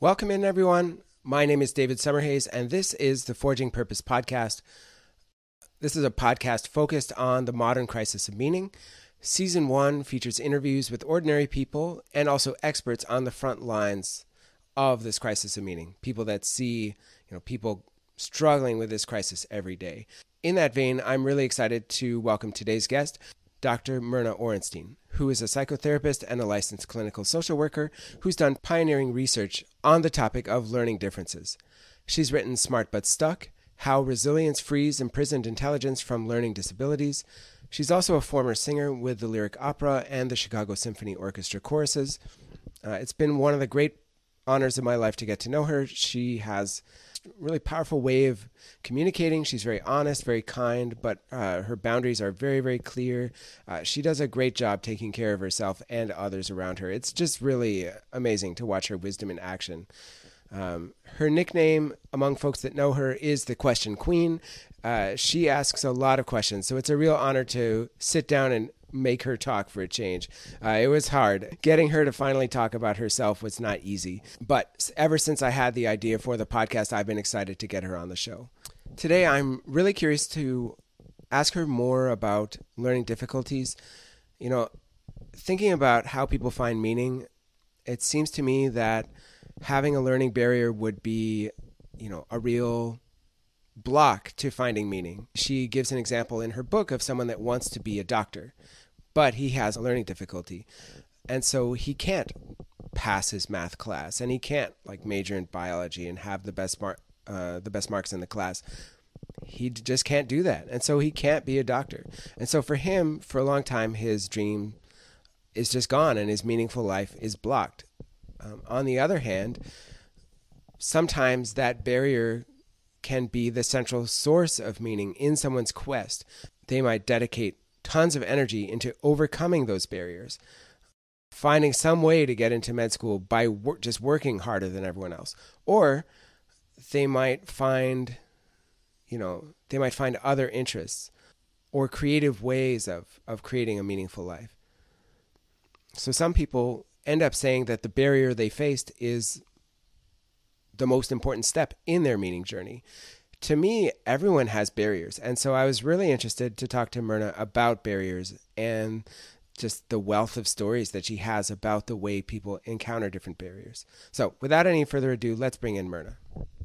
Welcome in, everyone. My name is David Summerhays, and this is the Forging Purpose podcast. This is a podcast focused on the modern crisis of meaning. Season 1 features interviews with ordinary people and also experts on the front lines of this crisis of meaning, people that see, people struggling with this crisis every day. In that vein, I'm really excited to welcome today's guest, Dr. Myrna Orenstein, who is a psychotherapist and a licensed clinical social worker who's done pioneering research on the topic of learning differences. She's written Smart But Stuck, How Resilience Frees Imprisoned Intelligence from Learning Disabilities. She's also a former singer with the Lyric Opera and the Chicago Symphony Orchestra choruses. It's been one of the great honors of my life to get to know her. She has a really powerful way of communicating. She's very honest, very kind, but her boundaries are very, very clear. She does a great job taking care of herself and others around her. It's just really amazing to watch her wisdom in action. Her nickname among folks that know her is the Question Queen. She asks a lot of questions, so it's a real honor to sit down and make her talk for a change. It was hard. Getting her to finally talk about herself was not easy. But ever since I had the idea for the podcast, I've been excited to get her on the show. Today, I'm really curious to ask her more about learning difficulties. Thinking about how people find meaning, it seems to me that having a learning barrier would be, a real block to finding meaning. She gives an example in her book of someone that wants to be a doctor, but he has a learning difficulty. And so he can't pass his math class, and he can't major in biology and have the best marks in the class. He just can't do that. And so he can't be a doctor. And so for him, for a long time, his dream is just gone and his meaningful life is blocked. On the other hand, sometimes that barrier can be the central source of meaning in someone's quest. They might dedicate tons of energy into overcoming those barriers, finding some way to get into med school by just working harder than everyone else. Or they might find, other interests or creative ways of creating a meaningful life. So some people end up saying that the barrier they faced is the most important step in their meaning journey. To me, everyone has barriers. And so I was really interested to talk to Myrna about barriers and just the wealth of stories that she has about the way people encounter different barriers. So without any further ado, let's bring in Myrna.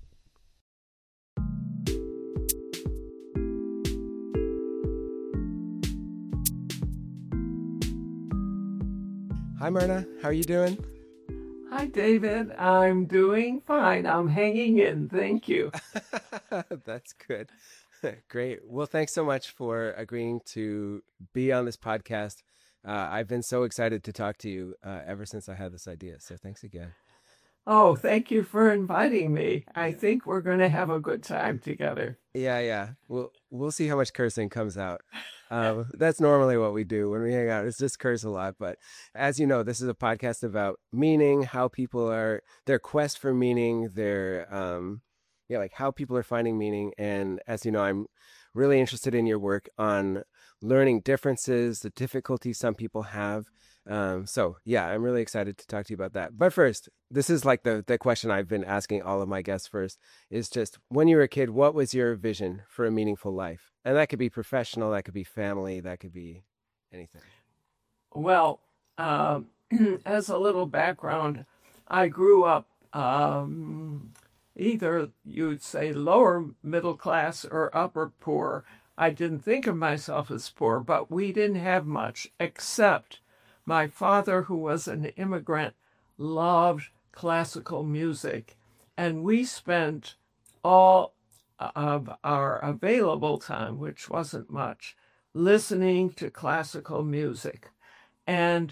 Hi, Myrna. How are you doing? Hi, David. I'm doing fine. I'm hanging in. Thank you. That's good. Great. Well, thanks so much for agreeing to be on this podcast. I've been so excited to talk to you ever since I had this idea. So thanks again. Oh, thank you for inviting me. I think we're going to have a good time together. Yeah. We'll see how much cursing comes out. That's normally what we do when we hang out. It's just curse a lot. But as you know, this is a podcast about meaning, how people are, their quest for meaning, their, how people are finding meaning. And as you know, I'm really interested in your work on learning differences, the difficulties some people have. I'm really excited to talk to you about that. But first, this is the question I've been asking all of my guests first, is just when you were a kid, what was your vision for a meaningful life? And that could be professional, that could be family, that could be anything. Well, as a little background, I grew up either you'd say lower middle class or upper poor. I didn't think of myself as poor, but we didn't have much except my father, who was an immigrant, loved classical music, and we spent all of our available time, which wasn't much, listening to classical music. And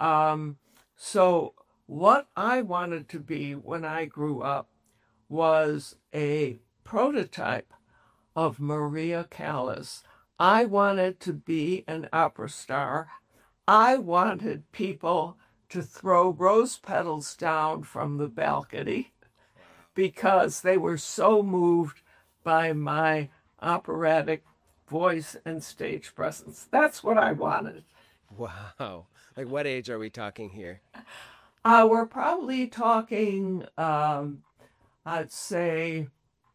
so what I wanted to be when I grew up was a prototype of Maria Callas. I wanted to be an opera star. I wanted people to throw rose petals down from the balcony because they were so moved by my operatic voice and stage presence. That's what I wanted. Wow. What age are we talking here? We're probably talking, I'd say,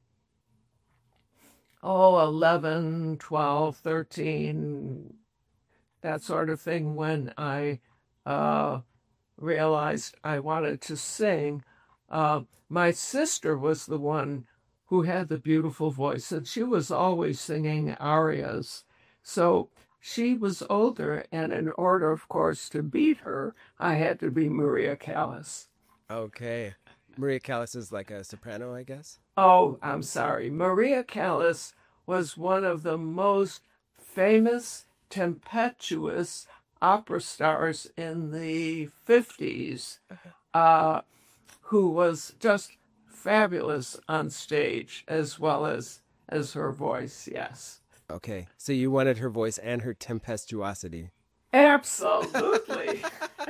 11, 12, 13, that sort of thing, when I uh, realized I wanted to sing. My sister was the one who had the beautiful voice, and she was always singing arias. So she was older, and in order, of course, to beat her, I had to be Maria Callas. Okay. Maria Callas is like a soprano, I guess. Oh, I'm sorry. Maria Callas was one of the most famous, tempestuous opera stars in the 50s, uh, who was just fabulous on stage as well as her voice. Yes, Okay. So you wanted her voice and her tempestuosity. absolutely.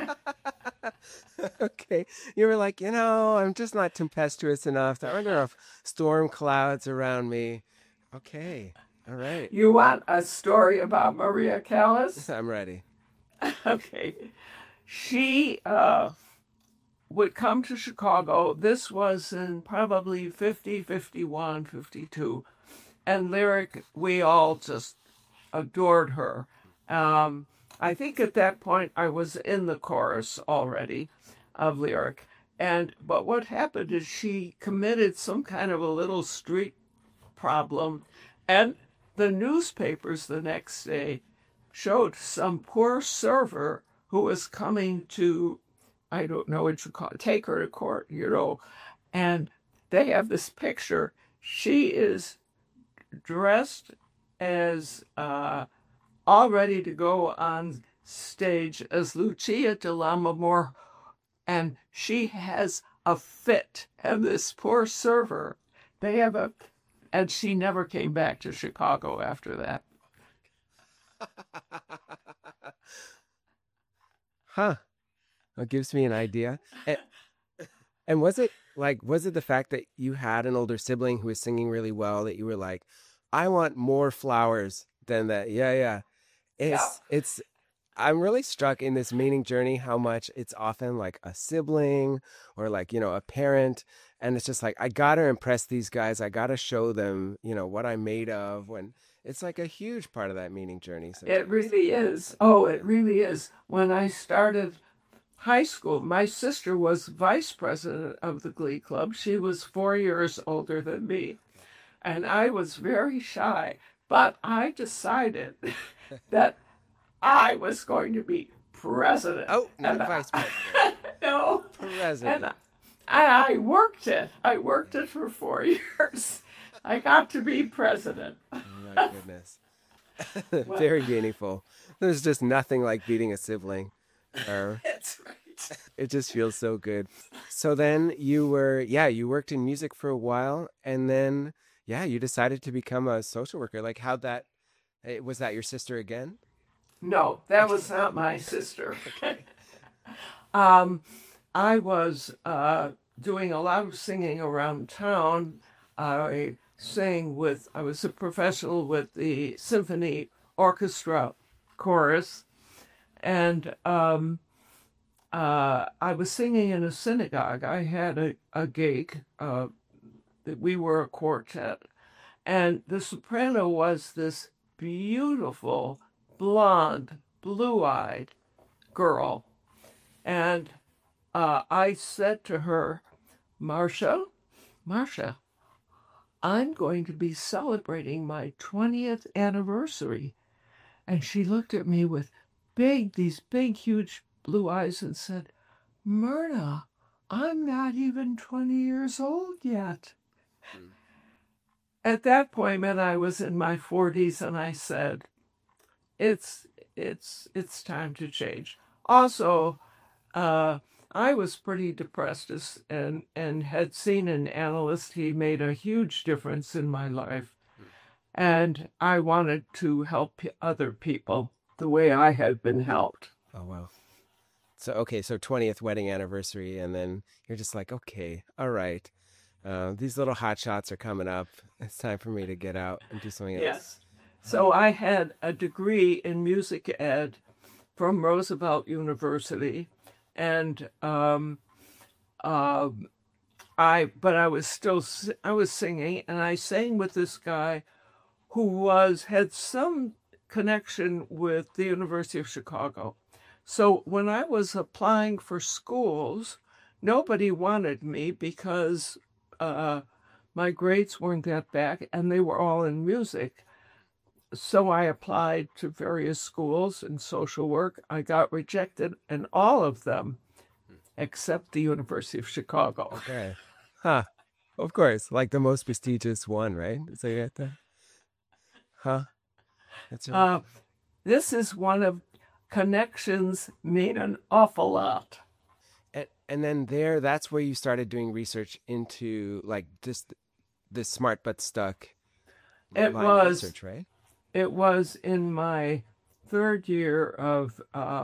Okay. You were like, I'm just not tempestuous enough. There aren't enough storm clouds around me. Okay. All right. You want a story about Maria Callas? I'm ready. Okay. She would come to Chicago. This was in probably 50, 51, 52. And Lyric, we all just adored her. I think at that point I was in the chorus already of Lyric. But what happened is she committed some kind of a little street problem, and the newspapers the next day showed some poor server who was coming to, I don't know what you call it, take her to court, and they have this picture. She is dressed as all ready to go on stage as Lucia de Lammermoor, and she has a fit. And this poor server, they have a, and she never came back to Chicago after that. Huh. It gives me an idea. And was it the fact that you had an older sibling who was singing really well that you were like, I want more flowers than that? Yeah, yeah. Yeah. It's I'm really struck in this meaning journey how much it's often like a sibling or like, a parent. And it's just like, I gotta impress these guys. I gotta show them, what I'm made of, when it's like a huge part of that meaning journey It sometimes. really is. Oh, it really is. When I started high school, my sister was vice president of the Glee Club. She was 4 years older than me, and I was very shy. But I decided that I was going to be president. Oh, not And vice president, no, and president. I worked it. I worked it for 4 years. I got to be president. Oh my goodness. Very meaningful. There's just nothing like beating a sibling. Or That's right. it just feels so good. So then you worked in music for a while, and then, yeah, you decided to become a social worker. Like, was that your sister again? No, that was not my sister. um, I was doing a lot of singing around town. I was a professional with the symphony orchestra chorus, and I was singing in a synagogue. I had a gig that we were a quartet, and the soprano was this beautiful, blonde, blue eyed girl. And I said to her, Marcia, I'm going to be celebrating my 20th anniversary. And she looked at me with these big, huge blue eyes and said, Myrna, I'm not even 20 years old yet. At that point, I was in my 40s, and I said, it's it's time to change. Also, I was pretty depressed and had seen an analyst. He made a huge difference in my life, and I wanted to help other people the way I had been helped. Oh wow. So okay, so 20th wedding anniversary, and then you're just like, okay, all right. These little hot shots are coming up. It's time for me to get out and do something else. Yes. So I had a degree in music ed from Roosevelt University, and uh, I was still I was singing, and I sang with this guy who had some connection with the University of Chicago. So when I was applying for schools, nobody wanted me because my grades weren't that bad, and they were all in music. So I applied to various schools in social work. I got rejected in all of them except the University of Chicago. Okay. Huh. Of course, like the most prestigious one, right? So you get that? Huh? That's really Uh, this is one of connections mean an awful lot. and then that's where you started doing research into like just this smart but stuck It line of was research, right? it was in my third year of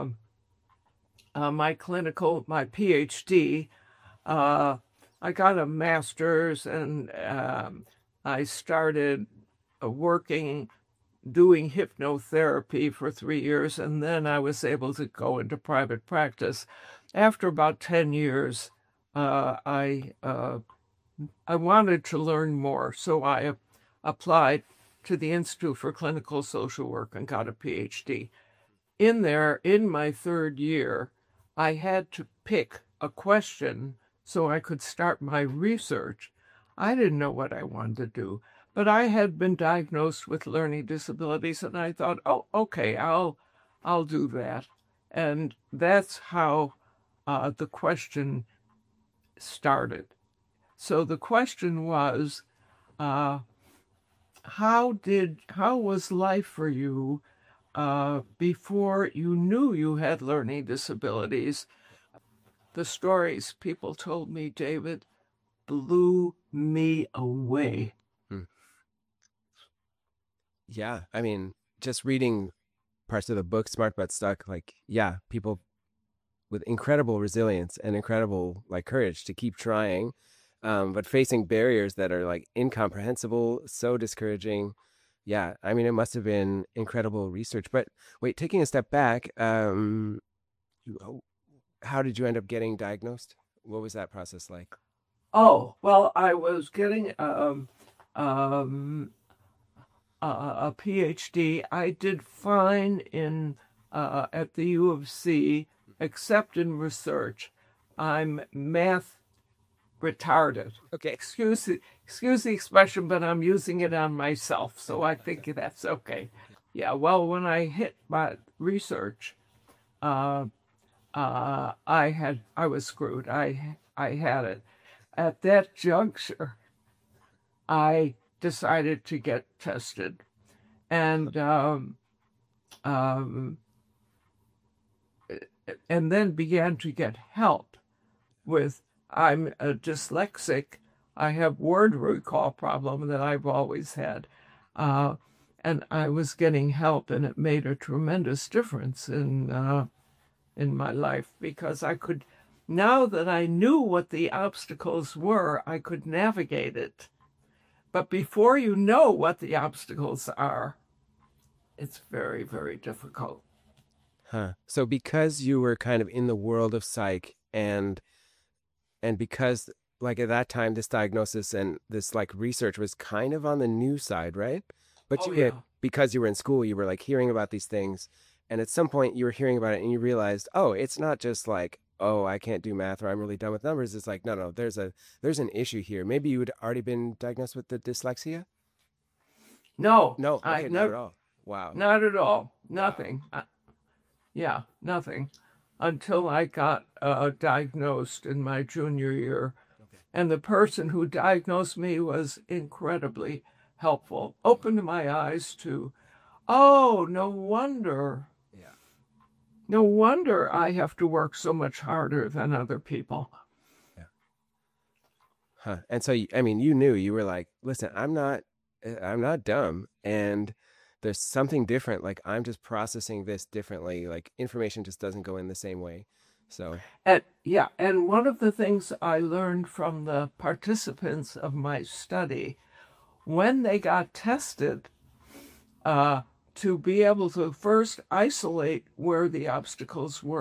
my PhD. I got a master's, and I started working doing hypnotherapy for 3 years, and then I was able to go into private practice. After about 10 years, I wanted to learn more, so I applied to the Institute for Clinical Social Work and got a PhD. In my third year, I had to pick a question so I could start my research. I didn't know what I wanted to do, but I had been diagnosed with learning disabilities, and I thought, oh, okay, I'll do that. And that's how the question started. So the question was, how was life for you before you knew you had learning disabilities? The stories people told me, David, blew me away. Hmm. Yeah, I mean, just reading parts of the book, Smart But Stuck, like, yeah, people with incredible resilience and incredible like courage to keep trying, but facing barriers that are like incomprehensible, so discouraging. Yeah, I mean, it must have been incredible research. But wait, taking a step back, how did you end up getting diagnosed? What was that process like? Oh, well, I was getting um, a PhD. I did fine in at the U of C, except in research. I'm math retarded. Okay. Excuse the expression, but I'm using it on myself, so I think that's okay. Yeah. Well, when I hit my research, I was screwed. I had it. At that juncture, I decided to get tested, and um, and then began to get help with. I'm a dyslexic. I have word recall problem that I've always had, and I was getting help, and it made a tremendous difference in my life because I could. Now that I knew what the obstacles were, I could navigate it. But before you know what the obstacles are, it's very, very difficult. Huh. So because you were kind of in the world of psych and because like at that time this diagnosis and this like research was kind of on the new side, right? But Oh, you had yeah. because you were in school, you were like hearing about these things, and at some point you were hearing about it and you realized, oh, it's not just like, oh, I can't do math or I'm really done with numbers. It's like, no, there's an issue here. Maybe you had already been diagnosed with the dyslexia? No, No, I okay, not at never, all. Wow. not at all. Wow. Nothing. Yeah, nothing until I got diagnosed in my junior year. Okay. And the person who diagnosed me was incredibly helpful, opened my eyes to, oh, Yeah. no wonder I have to work so much harder than other people. Yeah. Huh. And so, I mean, you knew you were like, listen, I'm not dumb, and there's something different. Like I'm just processing this differently. Like information just doesn't go in the same way. So, And yeah, and one of the things I learned from the participants of my study, when they got tested, uh, to be able to first isolate where the obstacles were,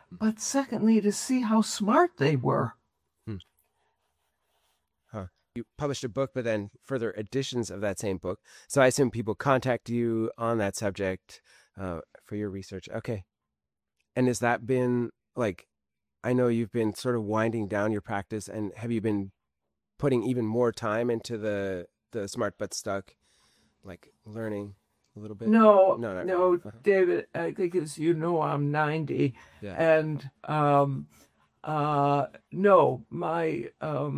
but secondly, to see how smart they were. Hmm. Huh. You published a book, but then further editions of that same book. So I assume people contact you on that subject for your research. Okay. And has that been like, I know you've been sort of winding down your practice, and have you been putting even more time into the smart but stuck, like learning a little bit? No, No, not really. no, Uh-huh. David, I think as you know, I'm 90. Yeah. And no, my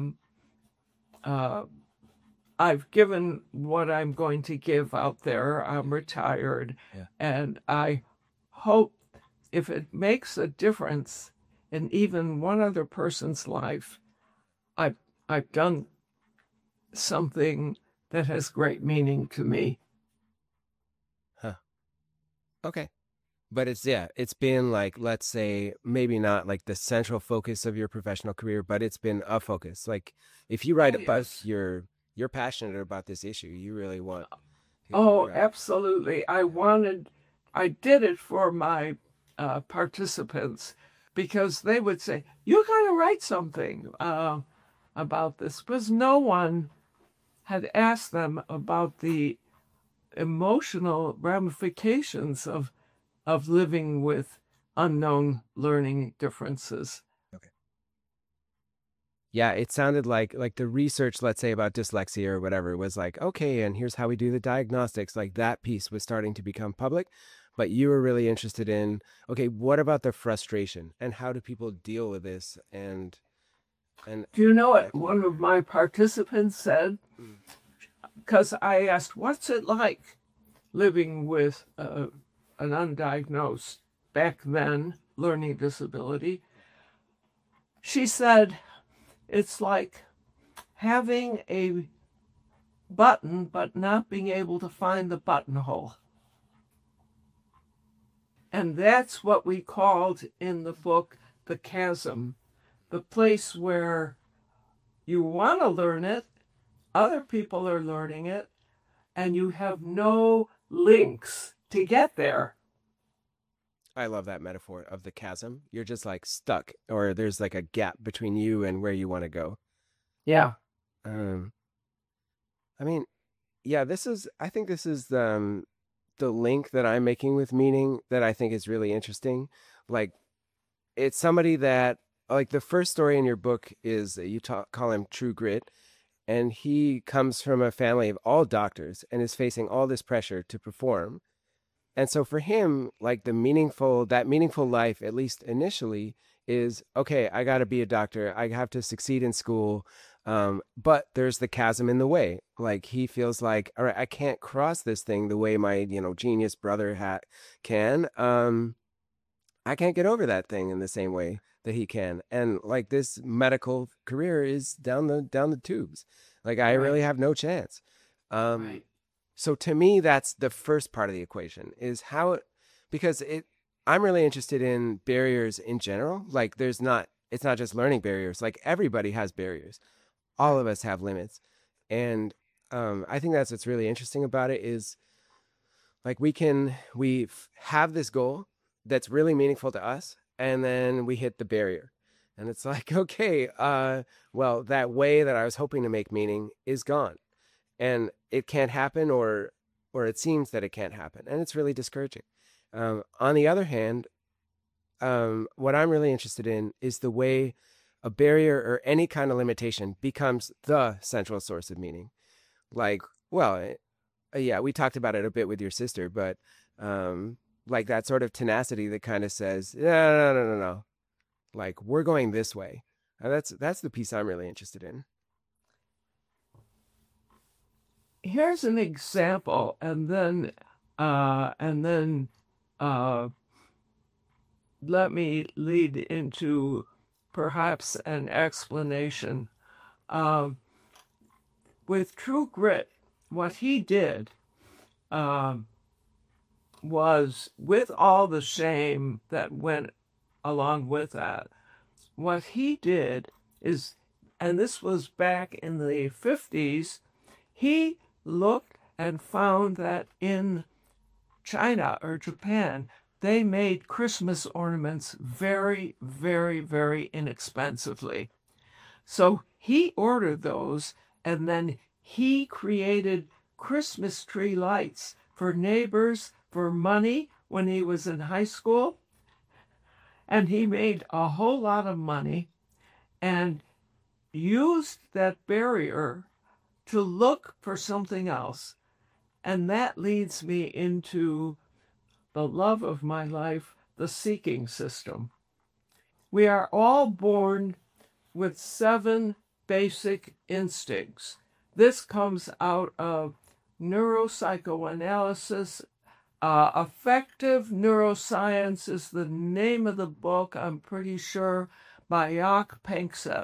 I've given what I'm going to give out there. I'm retired. Yeah. And I hope if it makes a difference in even one other person's life, I've done something that has great meaning to me. Huh. Okay. But it's been like, let's say, maybe not like the central focus of your professional career, but it's been a focus. Like if you write Oh, a book, yes. you're passionate about this issue. You really want to get the Oh, word out. absolutely. I did it for my participants because they would say, "You got to write something about this," because no one had asked them about the emotional ramifications of living with unknown learning differences. Okay. Yeah, it sounded like the research, let's say about dyslexia or whatever, was like, okay, and here's how we do the diagnostics. Like that piece was starting to become public, but you were really interested in, okay, what about the frustration and how do people deal with this? And Do you know like, what one of my participants said? mm, Because I asked, "What's it like living with an undiagnosed, back then, learning disability?" She said, "It's like having a button but not being able to find the buttonhole." And that's what we called in the book the chasm, the place where you want to learn it, other people are learning it, and you have no links to get there. I love that metaphor of the chasm. You're just like stuck, or there's like a gap between you and where you want to go. Yeah. Um, I mean, yeah, I think this is the link that I'm making with meaning that I think is really interesting. Like, it's somebody that, like, the first story in your book is you call him True Grit, and he comes from a family of all doctors and is facing all this pressure to perform. And so for him, like that meaningful life, at least initially, is okay, I got to be a doctor. I have to succeed in school. But there's the chasm in the way. Like he feels like, all right, I can't cross this thing the way my, genius brother can. I can't get over that thing in the same way that he can. And like this medical career is down the tubes. Like I Right. really have no chance. Um, Right. so to me, that's the first part of the equation is because I'm really interested in barriers in general. Like it's not just learning barriers. Like everybody has barriers. All Right. of us have limits. And I think that's what's really interesting about it is like we have this goal that's really meaningful to us, and then we hit the barrier. And it's like, okay, well, that way that I was hoping to make meaning is gone and it can't happen or it seems that it can't happen and it's really discouraging. On the other hand, what I'm really interested in is the way a barrier or any kind of limitation becomes the central source of meaning. Like, well, yeah, we talked about it a bit with your sister, but um, like that sort of tenacity that kind of says, no, no, no, no, no, like we're going this way. That's the piece I'm really interested in. Here's an example, and then uh, let me lead into perhaps an explanation. Um, with True Grit, what he did um, was, with all the shame that went along with that, what he did is, and this was back in the 50s, he looked and found that in China or Japan, they made Christmas ornaments very, very, very inexpensively. So he ordered those, and then he created Christmas tree lights for neighbors for money when he was in high school. And he made a whole lot of money and used that barrier to look for something else. And that leads me into the love of my life, the seeking system. We are all born with 7 basic instincts. This comes out of neuropsychoanalysis. Affective Neuroscience is the name of the book, I'm pretty sure, by Jaak Panksepp,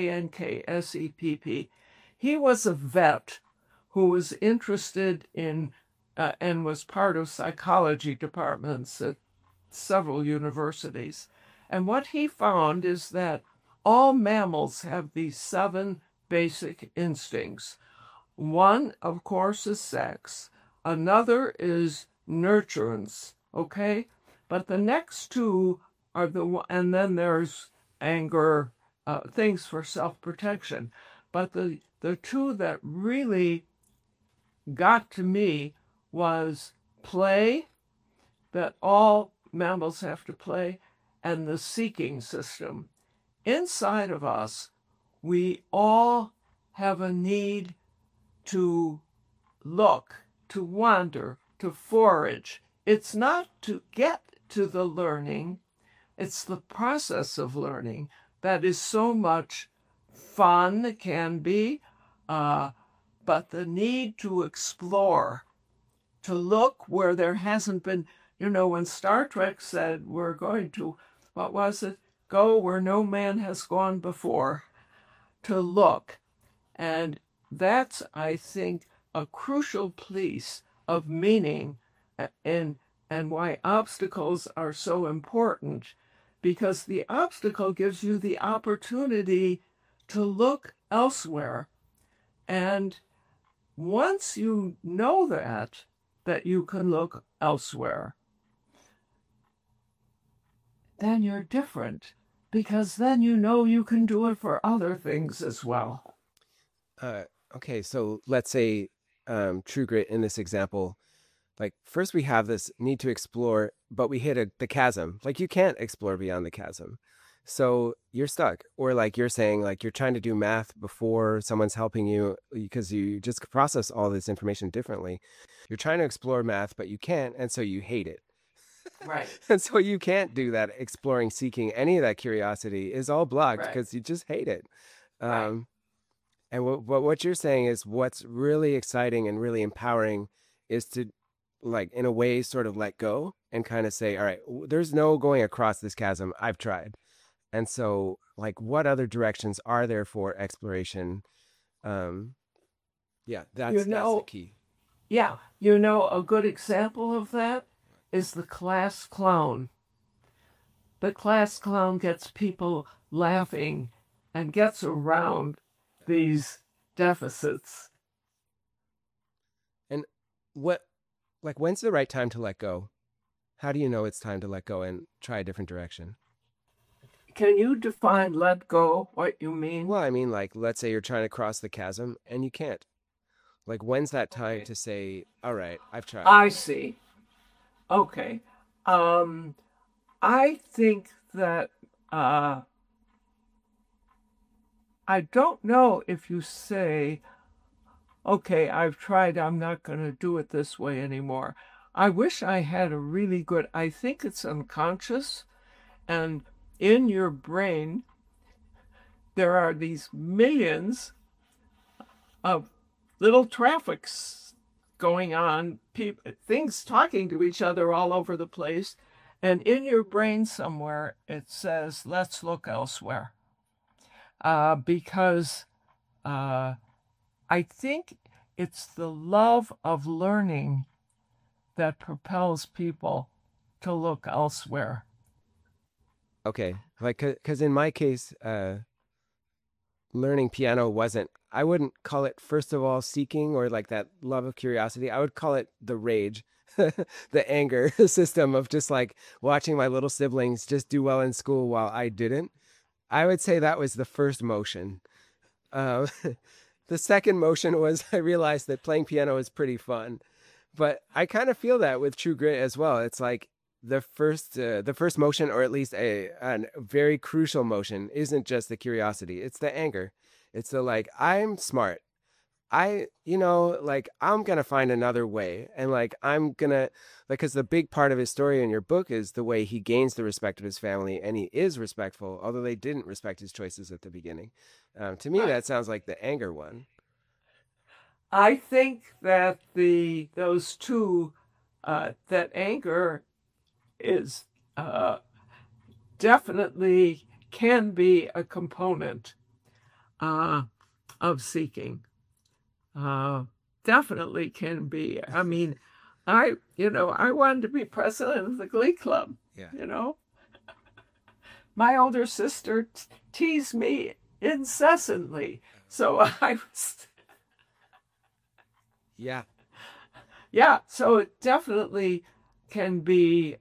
Panksepp. He was a vet who was interested in and was part of psychology departments at several universities. And what he found is that all mammals have these 7 basic instincts. One, of course, is sex. Another is nurturance, okay? But the next 2 are and then there's anger, things for self-protection. But the 2 that really got to me was play, that all mammals have to play, and the seeking system. Inside of us, we all have a need to look, to wander, to forage. It's not to get to the learning, it's the process of learning that is so much fun, can be, but the need to explore, to look where there hasn't been, when Star Trek said we're going to, what was it? Go where no man has gone before, to look. And that's, I think, a crucial piece of meaning and why obstacles are so important, because the obstacle gives you the opportunity to look elsewhere. And once you know that you can look elsewhere, then you're different, because then you can do it for other things as well. Okay, so let's say True Grit in this example, like first we have this need to explore, but we hit the chasm. Like you can't explore beyond the chasm. So you're stuck. Or like you're saying, like you're trying to do math before someone's helping you because you just process all this information differently. You're trying to explore math, but you can't, and so you hate it. Right. And so you can't do that exploring, seeking. Any of that curiosity is all blocked because Right. you just hate it. Right. And what you're saying is what's really exciting and really empowering is to, like, in a way, sort of let go and kind of say, all right, there's no going across this chasm. I've tried. And so, like, what other directions are there for exploration? Yeah, that's the key. Yeah, a good example of that is the class clown. The class clown gets people laughing and gets around these deficits. And when's the right time to let go? How do you know it's time to let go and try a different direction? Can you define let go, what you mean? Well, I mean, like, let's say you're trying to cross the chasm and you can't. Like, when's that time to say, all right, I've tried? I see. Okay. I think that I don't know if you say, okay, I've tried, I'm not going to do it this way anymore. I wish I had I think it's unconscious, and in your brain, there are these millions of little traffics going on, things talking to each other all over the place. And in your brain somewhere, it says, let's look elsewhere. Because I think it's the love of learning that propels people to look elsewhere. Okay. Like, because in my case, learning piano wasn't I wouldn't call it, first of all, seeking or like that love of curiosity. I would call it the rage, the anger system of just like watching my little siblings just do well in school while I didn't. I would say that was the first motion. Uh, the second motion was I realized that playing piano is pretty fun, but I kind of feel that with True Grit as well. It's like the first motion, or at least a very crucial motion, isn't just the curiosity; it's the anger. It's the like I'm smart. Like I'm gonna find another way, and like I'm gonna like because the big part of his story in your book is the way he gains the respect of his family, and he is respectful, although they didn't respect his choices at the beginning. To me, I, that sounds like the anger one. I think that those two, that anger is definitely can be a component uh, of seeking. Definitely can be. I mean, I wanted to be president of the Glee Club. Yeah. My older sister teased me incessantly, so I was. Yeah. Yeah, so it definitely can be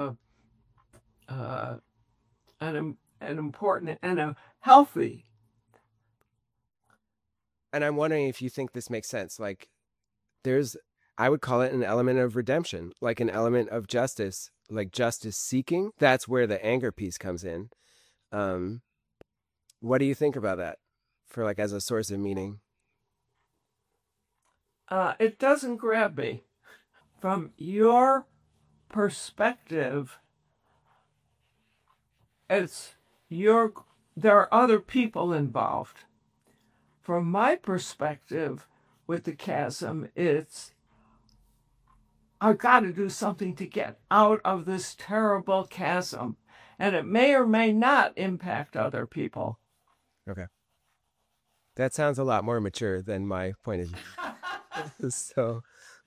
an important and a healthy. And I'm wondering if you think this makes sense. Like, there's, I would call it an element of redemption, like an element of justice, like justice seeking. That's where the anger piece comes in. Um, what do you think about that for like as a source of meaning? It doesn't grab me. From your perspective, it's your there are other people involved. From my perspective with the chasm, it's I've got to do something to get out of this terrible chasm. And it may or may not impact other people. Okay. That sounds a lot more mature than my point of view. So,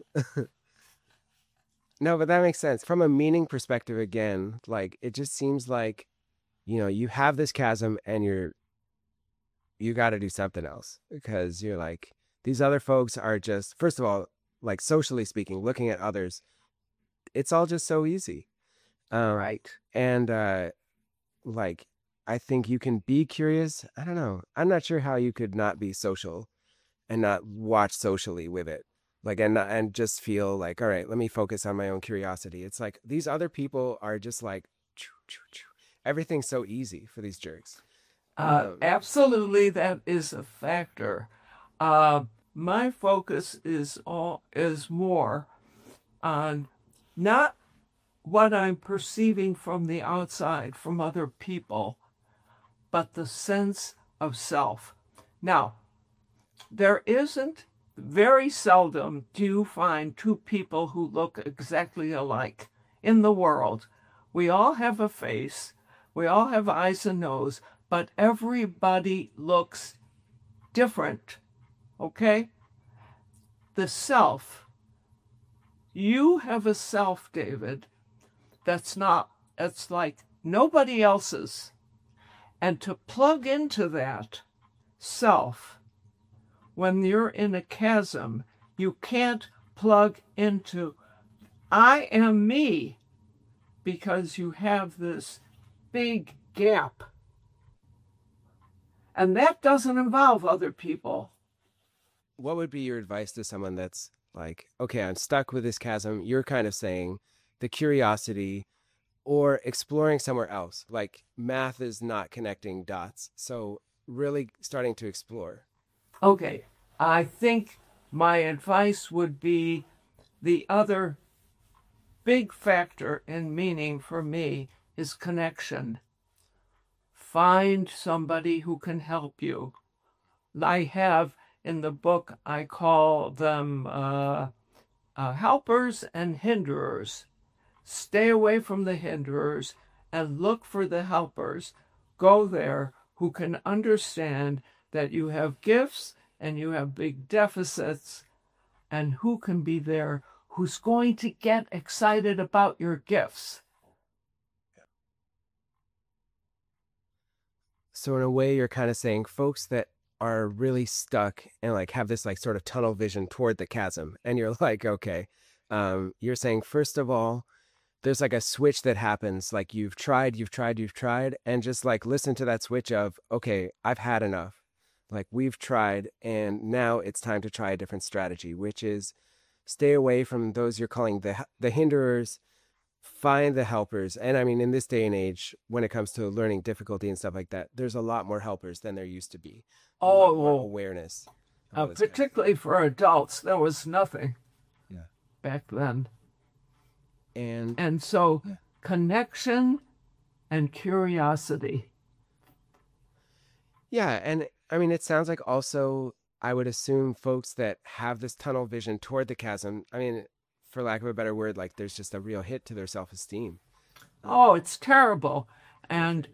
no, but that makes sense. From a meaning perspective, again, like it just seems like, you have this chasm and you got to do something else because you're like, these other folks are just, first of all, like socially speaking, looking at others, it's all just so easy. Right. And like, I think you can be curious. I don't know. I'm not sure how you could not be social and not watch socially with it. Like, and just feel like, all right, let me focus on my own curiosity. It's like these other people are just like, choo, choo, choo. Everything's so easy for these jerks. Absolutely, that is a factor. My focus is more on not what I'm perceiving from the outside, from other people, but the sense of self. Now, there isn't very seldom do you find two people who look exactly alike in the world. We all have a face, we all have eyes and nose, but everybody looks different. Okay? The self. You have a self, David, that's like nobody else's. And to plug into that self, when you're in a chasm, you can't plug into, I am me, because you have this big gap. And that doesn't involve other people. What would be your advice to someone that's like, okay, I'm stuck with this chasm? You're kind of saying the curiosity or exploring somewhere else. Like math is not connecting dots. So really starting to explore. Okay, I think my advice would be the other big factor in meaning for me is connection. Find somebody who can help you. I have in the book, I call them helpers and hinderers. Stay away from the hinderers and look for the helpers. Go there who can understand that you have gifts and you have big deficits, and who can be there who's going to get excited about your gifts. So in a way, you're kind of saying folks that are really stuck and like have this like sort of tunnel vision toward the chasm. And you're like, okay, you're saying, first of all, there's like a switch that happens. Like you've tried, and just like listen to that switch of, okay, I've had enough. Like we've tried, and now it's time to try a different strategy, which is stay away from those you're calling the hinderers, find the helpers. And I mean, in this day and age, when it comes to learning difficulty and stuff like that, there's a lot more helpers than there used to be. A lot more awareness. Particularly for adults, there was nothing Yeah. back then. And so connection and curiosity. yeah, and I mean, it sounds like also, I would assume folks that have this tunnel vision toward the chasm, I mean, for lack of a better word, like there's just a real hit to their self-esteem. Oh, it's terrible. And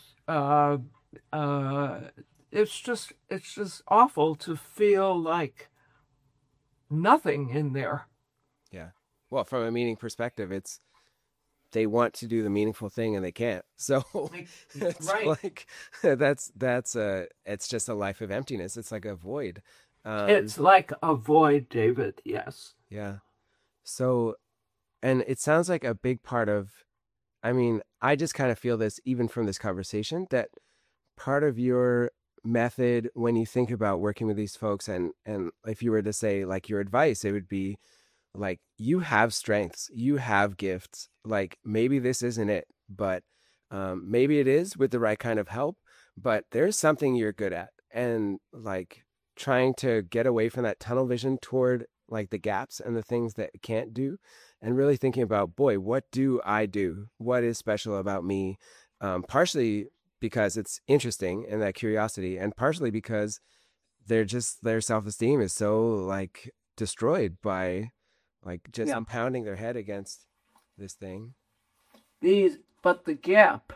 it's just awful to feel like nothing in there. Yeah. Well, from a meaning perspective, it's they want to do the meaningful thing and they can't. So it's Right. like it's just a life of emptiness. It's like a void. It's like a void, David. Yes. Yeah. So, and it sounds like a big part of, I mean, I just kind of feel this even from this conversation, that part of your method when you think about working with these folks, and if you were to say like your advice, it would be like, you have strengths, you have gifts, like maybe this isn't it, but maybe it is with the right kind of help, but there's something you're good at. And like trying to get away from that tunnel vision toward like the gaps and the things that it can't do, and really thinking about, boy, what do I do? What is special about me? Partially because it's interesting and that curiosity, and partially because their self-esteem is so like destroyed by like just pounding their head against this thing. But the gap,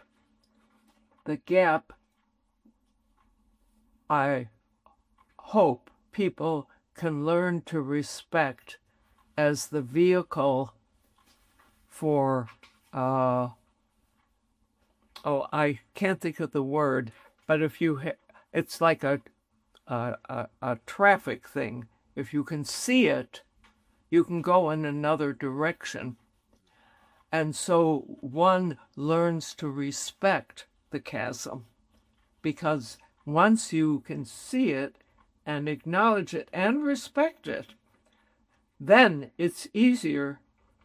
I hope people can learn to respect as the vehicle for, I can't think of the word, but if you, it's like a traffic thing. If you can see it, you can go in another direction. And so one learns to respect the chasm, because once you can see it and acknowledge it and respect it, then it's easier,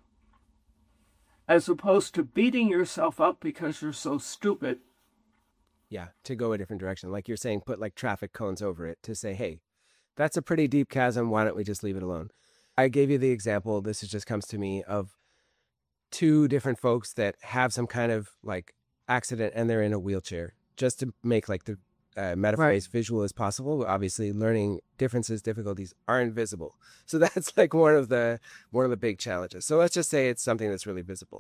as opposed to beating yourself up because you're so stupid. Yeah, to go a different direction. Like you're saying, put like traffic cones over it to say, hey, that's a pretty deep chasm. Why don't we just leave it alone? I gave you the example, this just comes to me, of two different folks that have some kind of like accident and they're in a wheelchair, just to make like the metaphor as visual as possible. Obviously, learning difficulties are invisible. So that's like one of the big challenges. So let's just say it's something that's really visible.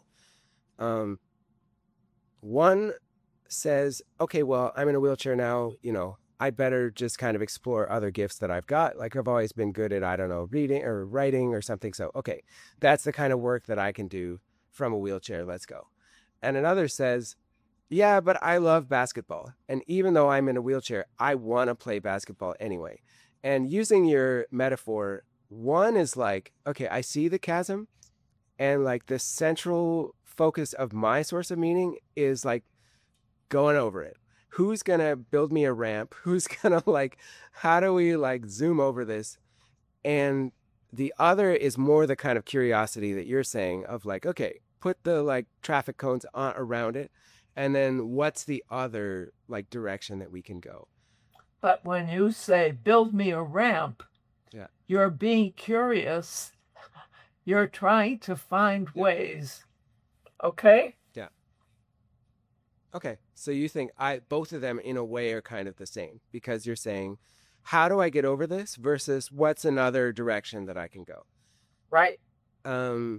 One says, okay, well, I'm in a wheelchair now, I'd better just kind of explore other gifts that I've got. Like I've always been good at, I don't know, reading or writing or something. So, okay, that's the kind of work that I can do from a wheelchair. Let's go. And another says, yeah, but I love basketball. And even though I'm in a wheelchair, I want to play basketball anyway. And using your metaphor, one is like, okay, I see the chasm, and like the central focus of my source of meaning is like going over it. Who's going to build me a ramp? Who's going to like, how do we like zoom over this? And the other is more the kind of curiosity that you're saying of like, okay, put the like traffic cones on around it. And then what's the other like direction that we can go? But when you say, build me a ramp, you're being curious. You're trying to find ways. Okay? Yeah. Okay. So you think both of them in a way are kind of the same, because you're saying, how do I get over this versus what's another direction that I can go? Right. And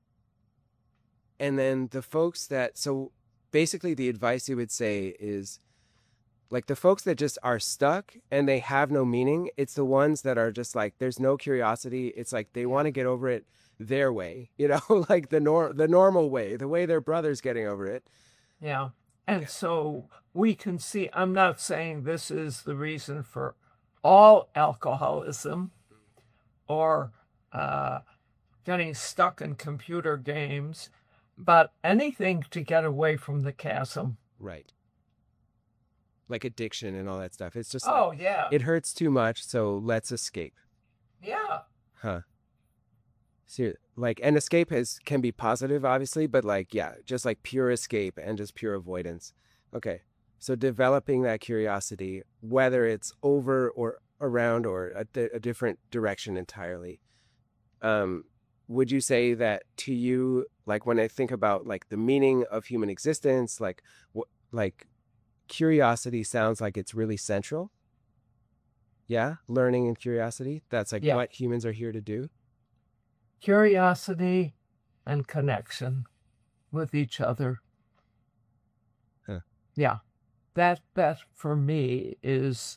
then the folks so basically the advice you would say is like the folks that just are stuck and they have no meaning. It's the ones that are just like, there's no curiosity. It's like they want to get over it their way, like the normal way, the way their brother's getting over it. Yeah. And so we can see, I'm not saying this is the reason for all alcoholism or getting stuck in computer games, but anything to get away from the chasm. Right. Like addiction and all that stuff. It's just Oh, like, yeah. it hurts too much, so let's escape. Yeah. Huh. So, like, an escape can be positive, obviously, but like, yeah, just like pure escape and just pure avoidance. Okay. So developing that curiosity, whether it's over or around or a different direction entirely. Would you say that to you, like when I think about like the meaning of human existence, like like curiosity sounds like it's really central? Yeah, learning and curiosity. That's like Yeah. what humans are here to do. Curiosity and connection with each other. Huh. Yeah. That for me is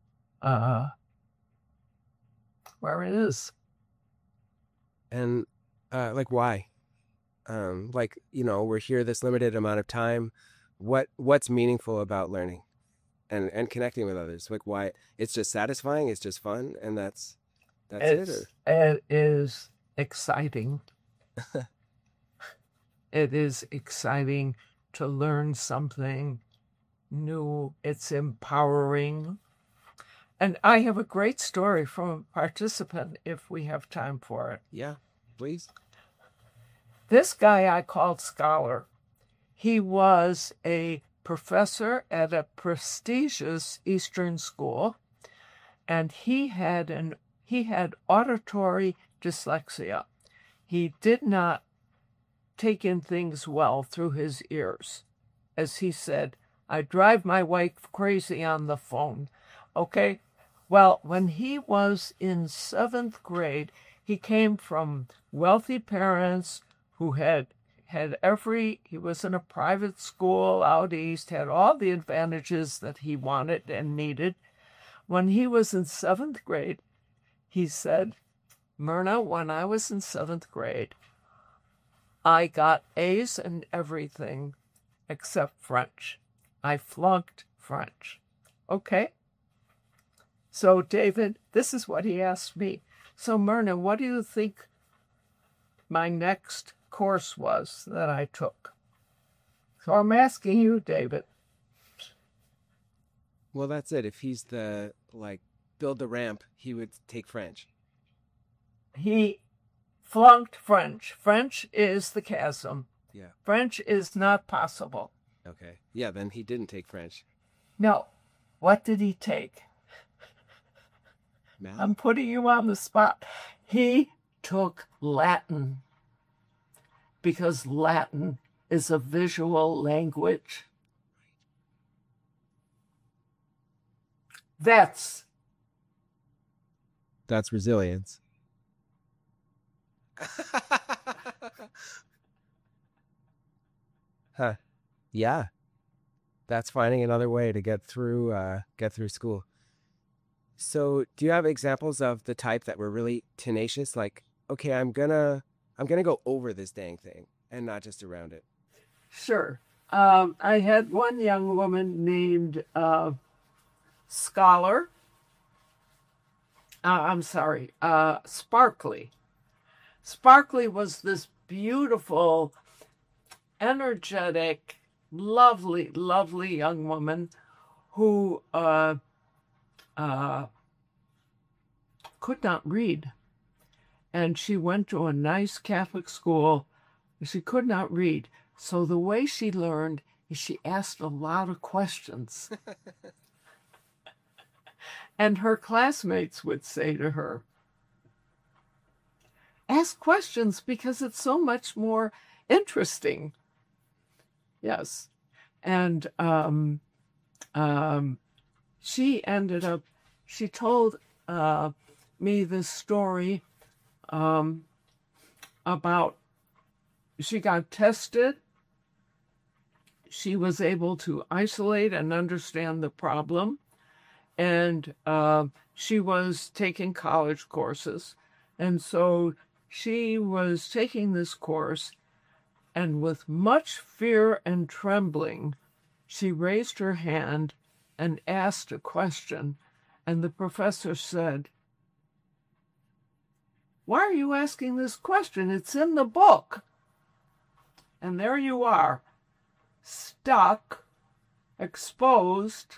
where it is. And like why? Like, you know, we're here this limited amount of time. What's meaningful about learning and connecting with others? Like why? It's just satisfying, it's just fun, and that's it. It is exciting. It is exciting to learn something new. It's empowering. And I have a great story from a participant if we have time for it. Yeah, please. This guy I called Scholar. He was a professor at a prestigious Eastern school, and he had auditory dyslexia. He did not take in things well through his ears. As he said, I drive my wife crazy on the phone. Okay? Well, when he was in 7th grade, he came from wealthy parents who he was in a private school out east, had all the advantages that he wanted and needed. When he was in 7th grade, he said, Myrna, when I was in 7th grade, I got A's in everything except French. I flunked French. Okay? So, David, this is what he asked me. So, Myrna, what do you think my next course was that I took? So I'm asking you, David. Well, that's it. If he's the, like, build the ramp, he would take French. He flunked French. French is the chasm. Yeah. French is not possible. Okay. Yeah, then he didn't take French. No. What did he take? Math? I'm putting you on the spot. He took Latin because Latin is a visual language. That's resilience. Huh. Yeah. That's finding another way to get through school. So, do you have examples of the type that were really tenacious? Like, okay, I'm gonna go over this dang thing and not just around it. Sure. I had one young woman named Scholar. Sparkly. Sparkly was this beautiful, energetic, lovely, lovely young woman who could not read. And she went to a nice Catholic school. She could not read. So the way she learned is she asked a lot of questions. And her classmates would say to her, ask questions because it's so much more interesting. Yes. And she told me this story about she got tested. She was able to isolate and understand the problem. And she was taking college courses. And so she was taking this course, and with much fear and trembling, she raised her hand and asked a question. And the professor said, "Why are you asking this question? It's in the book." And there you are, stuck, exposed,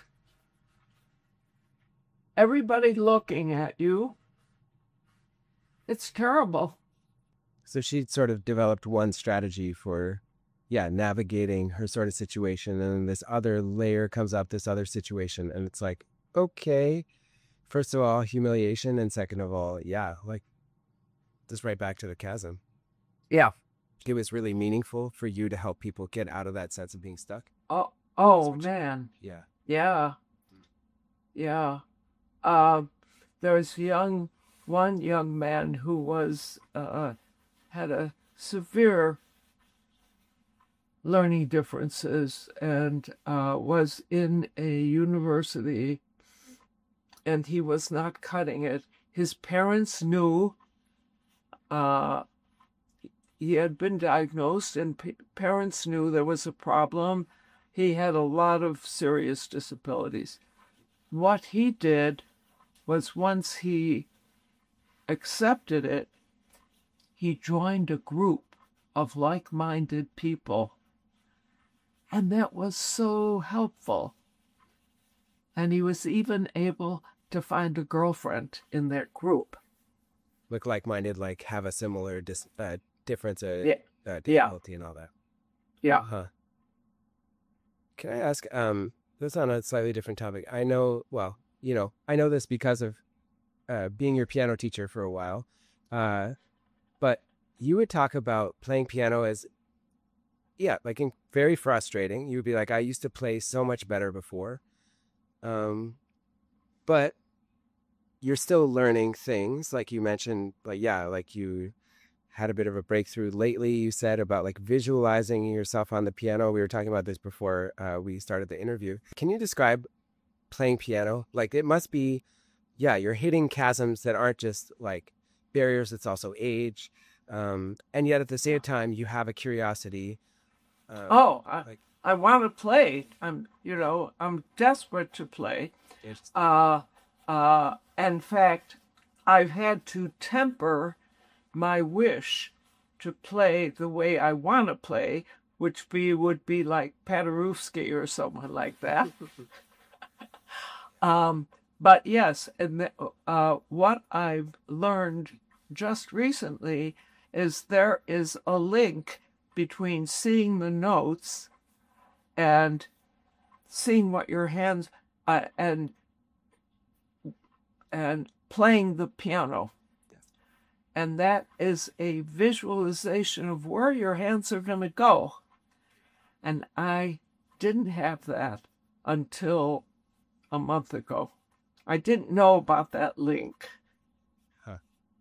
everybody looking at you. It's terrible. So she sort of developed one strategy for, navigating her sort of situation. And then this other layer comes up, this other situation. And it's like, okay, first of all, humiliation. And second of all, just right back to the chasm. Yeah. It was really meaningful for you to help people get out of that sense of being stuck. Oh man. Yeah. Yeah. Yeah. There was one young man who was had a severe learning differences and was in a university, and he was not cutting it. His parents knew he had been diagnosed, and parents knew there was a problem. He had a lot of serious disabilities. What he did was, once he accepted it, he joined a group of like-minded people. And that was so helpful. And he was even able to find a girlfriend in that group. Look like-minded, like have a similar difference, difficulty and all that. Yeah. Uh-huh. Can I ask, this is on a slightly different topic. I know this because of being your piano teacher for a while. But you would talk about playing piano as, very frustrating. You would be like, I used to play so much better before. But you're still learning things. Like you mentioned, you had a bit of a breakthrough lately, you said, about like visualizing yourself on the piano. We were talking about this before we started the interview. Can you describe playing piano? Like, it must be, you're hitting chasms that aren't just like barriers, it's also age. And yet at the same time, you have a curiosity. I want to play. I'm desperate to play. In fact, I've had to temper my wish to play the way I want to play, which would be like Paderewski or someone like that. But yes, and what I've learned just recently is there is a link between seeing the notes and seeing what your hands and playing the piano. And that is a visualization of where your hands are going to go. And I didn't have that until a month ago. I didn't know about that link. Huh.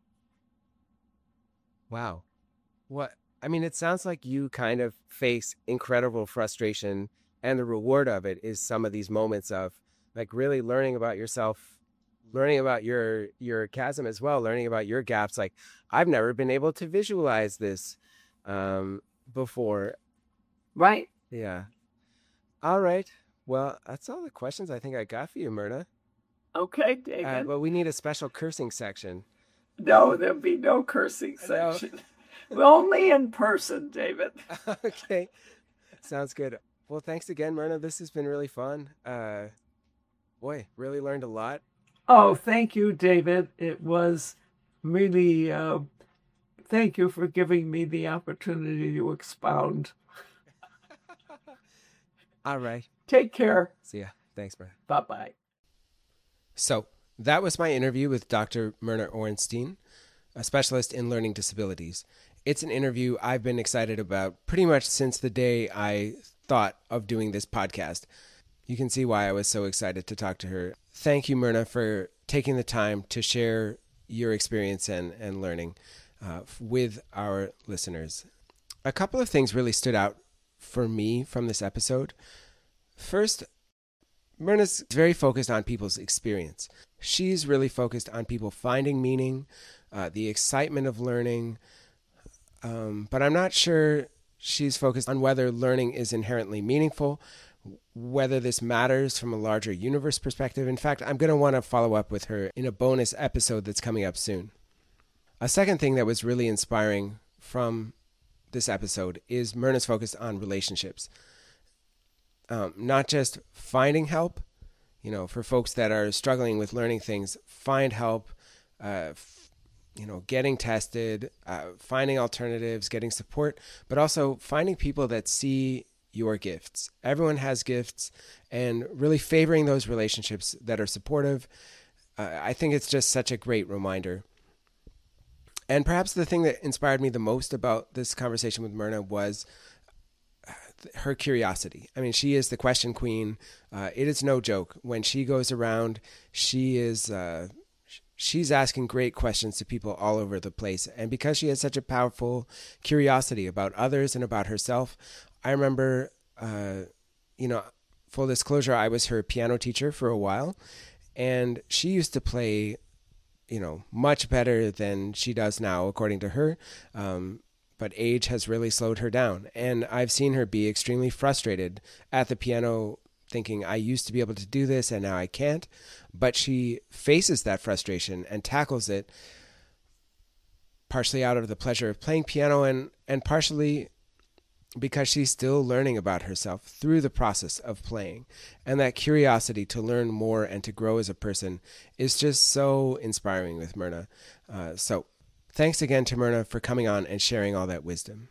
Wow. It sounds like you kind of face incredible frustration, and the reward of it is some of these moments of like really learning about yourself, learning about your chasm as well, learning about your gaps. Like, I've never been able to visualize this before. Right. Yeah. All right. Well, that's all the questions I think I got for you, Myrna. Okay, David. But we need a special cursing section. No, there'll be no cursing section. Only in person, David. Okay. Sounds good. Well, thanks again, Myrna. This has been really fun. Really learned a lot. Oh, thank you, David. It was really, thank you for giving me the opportunity to expound. All right. Take care. See ya. Thanks, Myrna. Bye-bye. So that was my interview with Dr. Myrna Orenstein, a specialist in learning disabilities. It's an interview I've been excited about pretty much since the day I thought of doing this podcast. You can see why I was so excited to talk to her. Thank you, Myrna, for taking the time to share your experience and learning with our listeners. A couple of things really stood out for me from this episode. First, Myrna's very focused on people's experience. She's really focused on people finding meaning, the excitement of learning, but I'm not sure she's focused on whether learning is inherently meaningful, whether this matters from a larger universe perspective. In fact, I'm going to want to follow up with her in a bonus episode that's coming up soon. A second thing that was really inspiring from this episode is Myrna's focus on relationships. Not just finding help, for folks that are struggling with learning things, find help, getting tested, finding alternatives, getting support, but also finding people that see your gifts. Everyone has gifts, and really favoring those relationships that are supportive. I think it's just such a great reminder. And perhaps the thing that inspired me the most about this conversation with Myrna was her curiosity. I mean, she is the question queen. It is no joke. When she goes around, she's asking great questions to people all over the place. And because she has such a powerful curiosity about others and about herself, I remember, full disclosure, I was her piano teacher for a while, and she used to play much better than she does now, according to her. But age has really slowed her down. And I've seen her be extremely frustrated at the piano, thinking, I used to be able to do this and now I can't. But she faces that frustration and tackles it, partially out of the pleasure of playing piano and partially because she's still learning about herself through the process of playing. And that curiosity to learn more and to grow as a person is just so inspiring with Myrna. So thanks again to Myrna for coming on and sharing all that wisdom.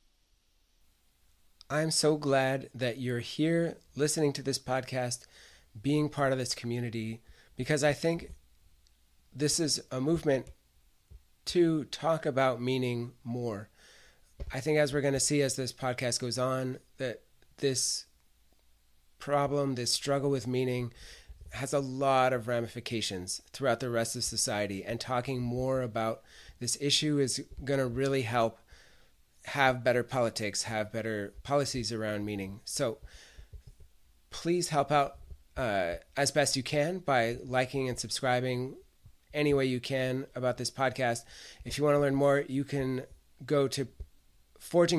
I'm so glad that you're here listening to this podcast, being part of this community, because I think this is a movement to talk about meaning more. I think as we're going to see as this podcast goes on, that this problem, this struggle with meaning, has a lot of ramifications throughout the rest of society. And talking more about this issue is going to really help have better politics, have better policies around meaning. So please help out as best you can by liking and subscribing any way you can about this podcast. If you want to learn more, you can go to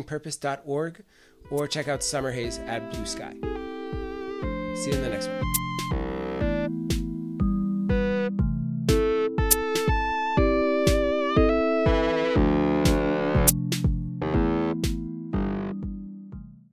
forgingpurpose.org or check out Summer Hayes at Blue Sky. See you in the next one.